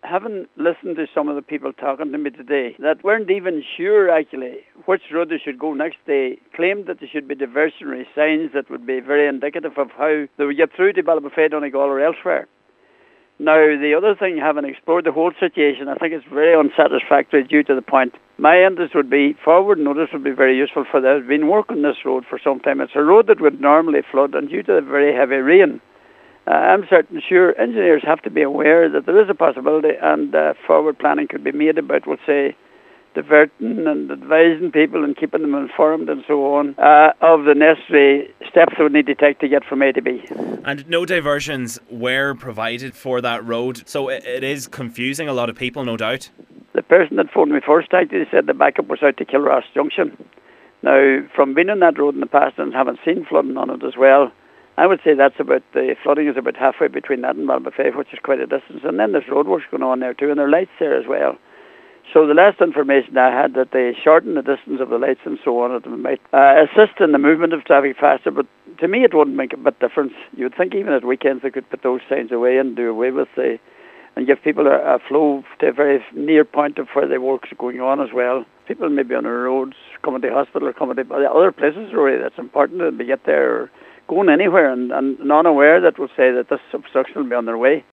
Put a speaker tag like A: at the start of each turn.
A: having listened to some of the people talking to me today that weren't even sure actually which road they should go next, they claimed that there should be diversionary signs that would be very indicative of how they would get through to Ballybofey, Donegal or elsewhere. Now, the other thing, having explored the whole situation, I think it's very unsatisfactory due to the point. My interest would be forward notice would be very useful for that. I've been working this road for some time. It's a road that would normally flood, and due to the very heavy rain, I'm certain sure engineers have to be aware that there is a possibility, and forward planning could be made about, we'll say, diverting and advising people and keeping them informed and so on of the necessary steps they would need to take to get from A to B.
B: And no diversions were provided for that road, so it is confusing a lot of people, no doubt.
A: The person that phoned me first actually said the backup was out to Kilross Junction. Now, from being on that road in the past and having seen flooding on it as well, I would say the flooding is about halfway between that and Ballybofey, which is quite a distance. And then there's roadworks going on there too, and there are lights there as well. So the last information I had that they shorten the distance of the lights and so on, it might assist in the movement of traffic faster, but to me it wouldn't make a bit difference. You would think even at weekends they could put those signs away and do away with and give people a flow to a very near point of where the work's going on as well. People maybe on the roads, coming to hospital or coming to other places really that's important that they get there or going anywhere and unaware that will say that this obstruction will be on their way.